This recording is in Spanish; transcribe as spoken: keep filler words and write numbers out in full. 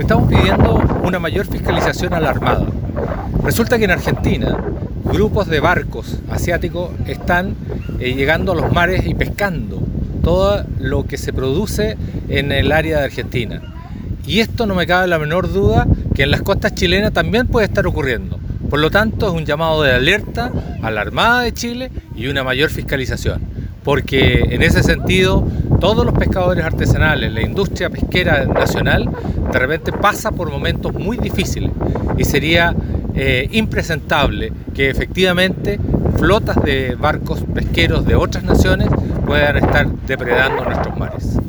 estamos pidiendo una mayor fiscalización a la Armada. Resulta que en Argentina grupos de barcos asiáticos están eh, llegando a los mares y pescando todo lo que se produce en el área de Argentina. Y esto no me cabe la menor duda que en las costas chilenas también puede estar ocurriendo. Por lo tanto, es un llamado de alerta a la Armada de Chile y una mayor fiscalización. Porque en ese sentido, todos los pescadores artesanales, la industria pesquera nacional, de repente pasa por momentos muy difíciles y sería eh, impresentable que efectivamente flotas de barcos pesqueros de otras naciones puedan estar depredando nuestros mares.